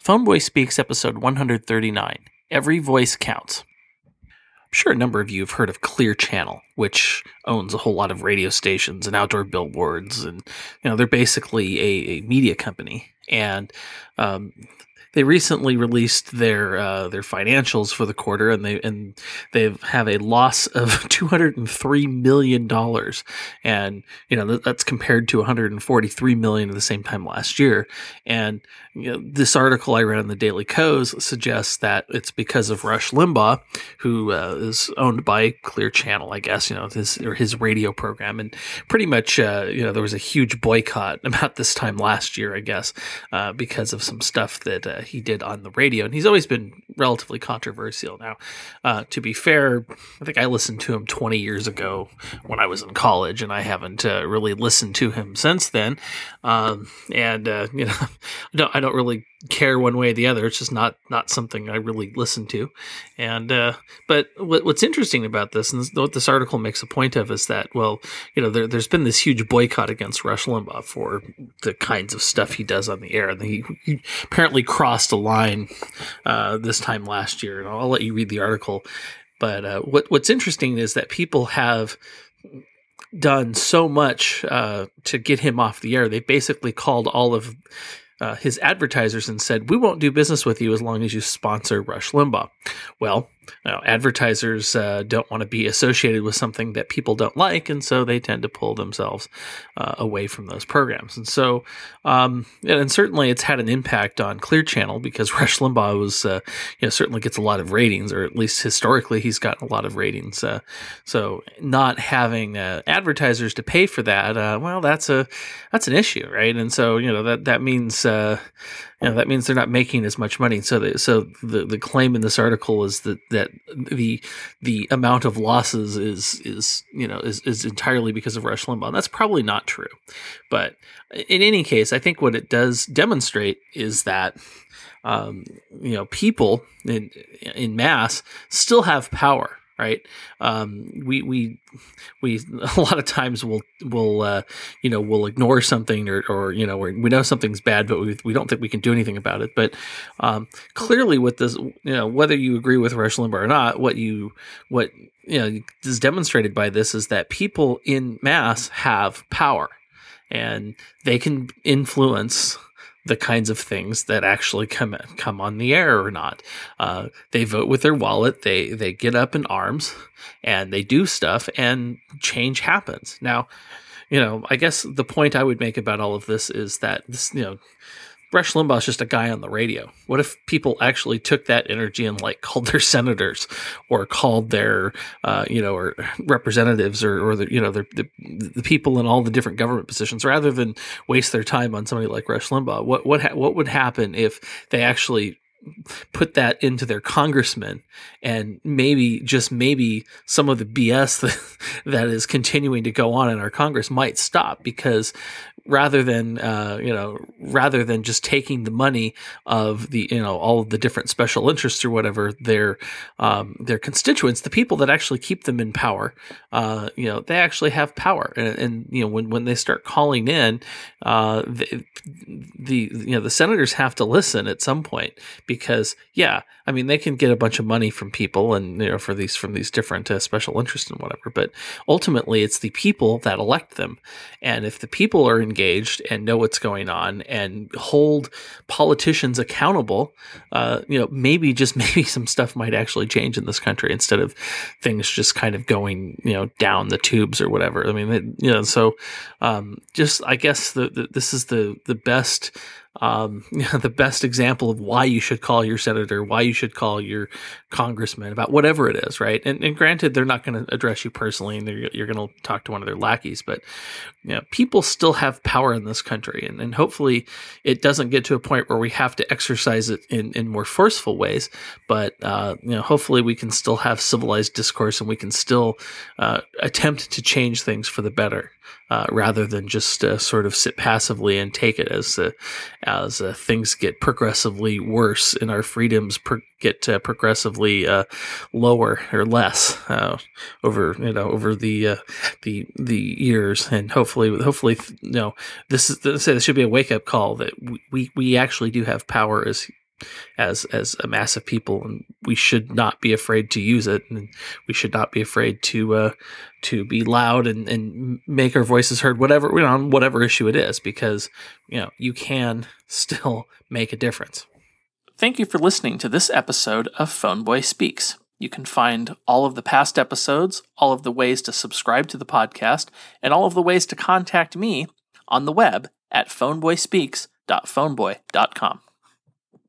Phoneboy Speaks, episode 139. Every voice counts. I'm sure a number of you have heard of Clear Channel, which owns a whole lot of radio stations and outdoor billboards, and they're basically a media company. And they recently released their financials for the quarter, and they have a loss of $203 million, and that's compared to $143 million at the same time last year. And this article I read in the Daily Kos suggests that it's because of Rush Limbaugh, who is owned by Clear Channel, I guess, his radio program, and pretty much there was a huge boycott about this time last year, I guess, because of some stuff that he did on the radio, and he's always been relatively controversial. Now, to be fair, I think I listened to him 20 years ago when I was in college, and I haven't really listened to him since then. I don't really care one way or the other. It's just not something I really listen to. And but what's interesting about this, and what this article makes a point of, is that there's been this huge boycott against Rush Limbaugh for the kinds of stuff he does on the air. And he apparently crossed a line this time last year, and I'll let you read the article. But what's interesting is that people have done so much to get him off the air. They basically called all of his advertisers and said, "We won't do business with you as long as you sponsor Rush Limbaugh." Well, advertisers don't want to be associated with something that people don't like, and so they tend to pull themselves away from those programs. And so, and certainly it's had an impact on Clear Channel, because Rush Limbaugh was, certainly gets a lot of ratings, or at least historically he's gotten a lot of ratings. So not having advertisers to pay for that, that's an issue, right? And so that means that means they're not making as much money. So the claim in this article is that the amount of losses is entirely because of Rush Limbaugh. And that's probably not true. But in any case, I think what it does demonstrate is that people in mass still have power. Right. We a lot of times we'll ignore something or we know something's bad, but we don't think we can do anything about it. But clearly with this, whether you agree with Rush Limbaugh or not, what is demonstrated by this is that people in mass have power, and they can influence the kinds of things that actually come on the air or not. They vote with their wallet. They get up in arms, and they do stuff, and change happens. Now, I guess the point I would make about all of this is that this, Rush Limbaugh is just a guy on the radio. What if people actually took that energy and called their senators, or called their or representatives, or the people in all the different government positions, rather than waste their time on somebody like Rush Limbaugh? What would happen if they actually put that into their congressmen, and maybe some of the BS that is continuing to go on in our Congress might stop, because rather than just taking the money of the all of the different special interests or whatever, their constituents, the people that actually keep them in power, they actually have power, and when they start calling in, the senators have to listen at some point, because they can get a bunch of money from people and from these different special interests and whatever, but ultimately it's the people that elect them. And if the people are engaged and know what's going on and hold politicians accountable, maybe some stuff might actually change in this country, instead of things just kind of going down the tubes or whatever. I mean, just I guess this is the best. The best example of why you should call your senator, why you should call your congressman about whatever it is, right? And granted, they're not going to address you personally, and you're going to talk to one of their lackeys, but people still have power in this country, and hopefully it doesn't get to a point where we have to exercise it in more forceful ways. But hopefully we can still have civilized discourse, and we can still attempt to change things for the better. Rather than just sort of sit passively and take it as things get progressively worse and our freedoms get progressively lower or less over the years. And hopefully this should be a wake up call that we actually do have power as as a mass of people, and we should not be afraid to use it, and we should not be afraid to be loud and make our voices heard, whatever on whatever issue it is, because you can still make a difference. Thank you for listening to this episode of Phoneboy Speaks. You can find all of the past episodes, all of the ways to subscribe to the podcast, and all of the ways to contact me on the web at phoneboyspeaks.phoneboy.com.